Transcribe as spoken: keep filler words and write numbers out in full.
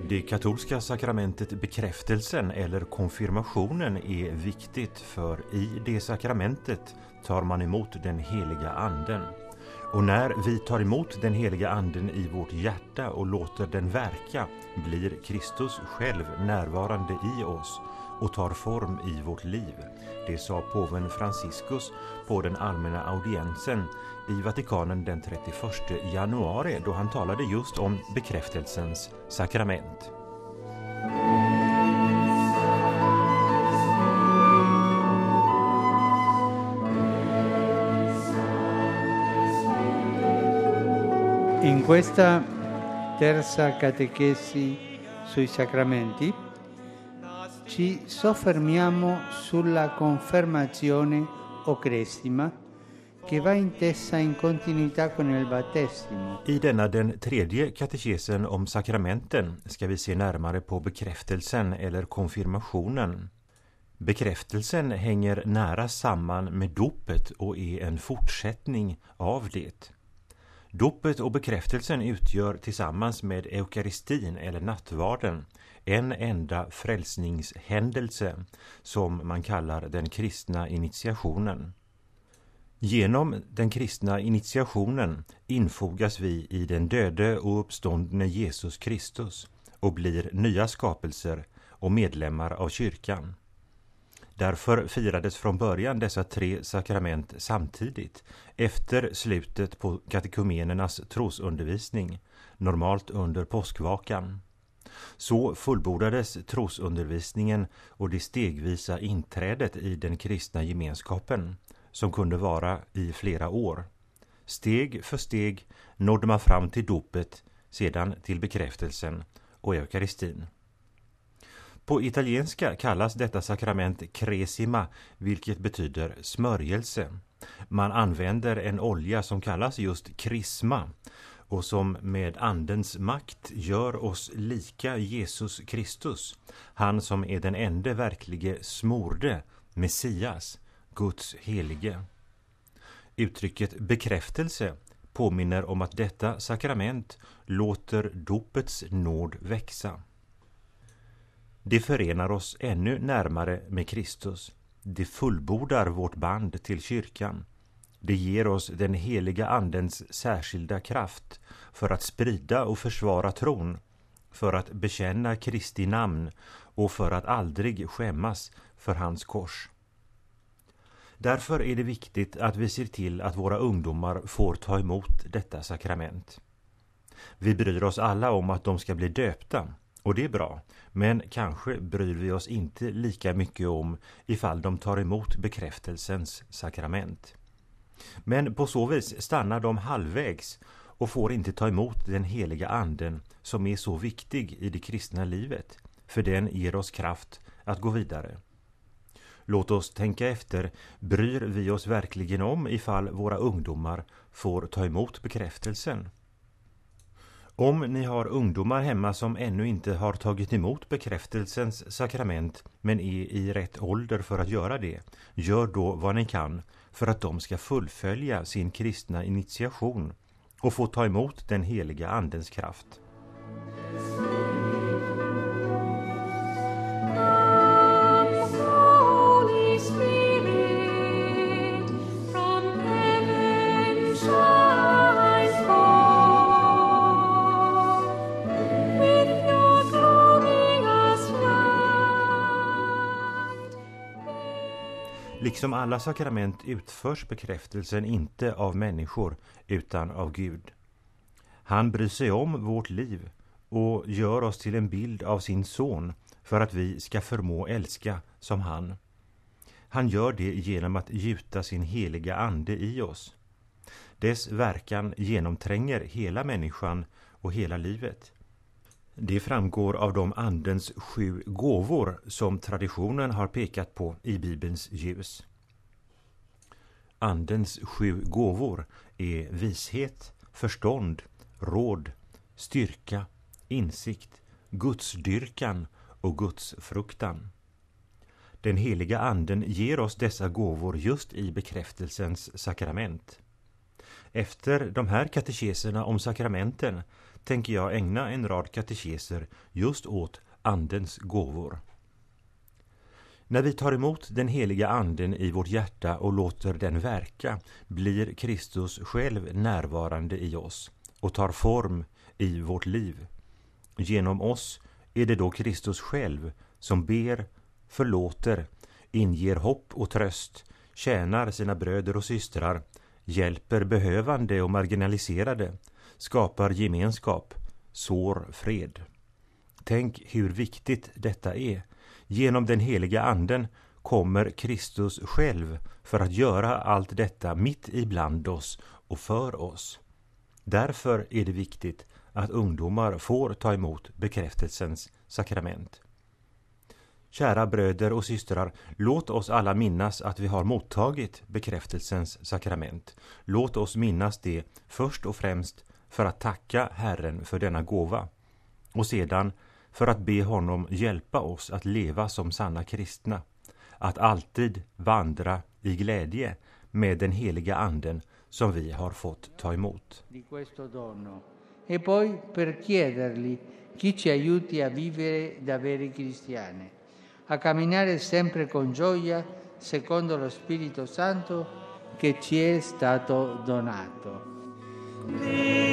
Det katolska sakramentet bekräftelsen eller konfirmationen är viktigt, för i det sakramentet tar man emot den heliga anden. Och när vi tar emot den heliga anden i vårt hjärta och låter den verka, blir Kristus själv närvarande i oss och tar form i vårt liv. Det sa påven Franciscus på den allmänna audiensen i Vatikanen den trettioförsta januari, då han talade just om bekräftelsens sakrament. In questa terza catechesi sui sacramenti ci soffermiamo sulla confermazione o cresima che va intesa in continuità con il battesimo. I denna den tredje katekesen om sakramenten ska vi se närmare på bekräftelsen eller konfirmationen. Bekräftelsen hänger nära samman med dopet och är en fortsättning av det. Dopet och bekräftelsen utgör tillsammans med eukaristin eller nattvarden en enda frälsningshändelse som man kallar den kristna initiationen. Genom den kristna initiationen infogas vi i den döde och uppståndne Jesus Kristus och blir nya skapelser och medlemmar av kyrkan. Därför firades från början dessa tre sakrament samtidigt efter slutet på katekumenernas trosundervisning, normalt under påskvakan. Så fullbordades trosundervisningen och det stegvisa inträdet i den kristna gemenskapen, som kunde vara i flera år. Steg för steg nådde man fram till dopet, sedan till bekräftelsen och eukaristin. På italienska kallas detta sakrament cresima, vilket betyder smörjelse. Man använder en olja som kallas just krisma och som med andens makt gör oss lika Jesus Kristus, han som är den enda verklige smorde, Messias, Guds helige. Uttrycket bekräftelse påminner om att detta sakrament låter dopets nåd växa. Det förenar oss ännu närmare med Kristus. Det fullbordar vårt band till kyrkan. Det ger oss den heliga andens särskilda kraft för att sprida och försvara tron, för att bekänna Kristi namn och för att aldrig skämmas för hans kors. Därför är det viktigt att vi ser till att våra ungdomar får ta emot detta sakrament. Vi bryr oss alla om att de ska bli döpta, och det är bra, men kanske bryr vi oss inte lika mycket om ifall de tar emot bekräftelsens sakrament. Men på så vis stannar de halvvägs och får inte ta emot den heliga anden som är så viktig i det kristna livet, för den ger oss kraft att gå vidare. Låt oss tänka efter, bryr vi oss verkligen om ifall våra ungdomar får ta emot bekräftelsen? Om ni har ungdomar hemma som ännu inte har tagit emot bekräftelsens sakrament men är i rätt ålder för att göra det, gör då vad ni kan för att de ska fullfölja sin kristna initiation och få ta emot den heliga andens kraft. Liksom alla sakrament utförs bekräftelsen inte av människor utan av Gud. Han bryr sig om vårt liv och gör oss till en bild av sin son för att vi ska förmå älska som han. Han gör det genom att gjuta sin heliga ande i oss. Dess verkan genomtränger hela människan och hela livet. Det framgår av de andens sju gåvor som traditionen har pekat på i Bibelns ljus. Andens sju gåvor är vishet, förstånd, råd, styrka, insikt, gudsdyrkan och gudsfruktan. Den heliga anden ger oss dessa gåvor just i bekräftelsens sakrament. Efter de här katekeserna om sakramenten tänker jag ägna en rad katekeser just åt Andens gåvor. När vi tar emot den heliga anden i vårt hjärta och låter den verka, blir Kristus själv närvarande i oss och tar form i vårt liv. Genom oss är det då Kristus själv som ber, förlåter, inger hopp och tröst, tjänar sina bröder och systrar, hjälper behövande och marginaliserade, skapar gemenskap, sår fred. Tänk hur viktigt detta är. Genom den heliga anden kommer Kristus själv för att göra allt detta mitt ibland oss och för oss. Därför är det viktigt att ungdomar får ta emot bekräftelsens sakrament. Kära bröder och systrar, låt oss alla minnas att vi har mottagit bekräftelsens sakrament. Låt oss minnas det först och främst för att tacka Herren för denna gåva och sedan för att be honom hjälpa oss att leva som sanna kristna, att alltid vandra i glädje med den heliga anden som vi har fått ta emot. Di questo dono. E poi per chiedergli chi ci aiuti a vivere da veri cristiani, a camminare sempre con gioia secondo lo Spirito Santo che ci è stato donato.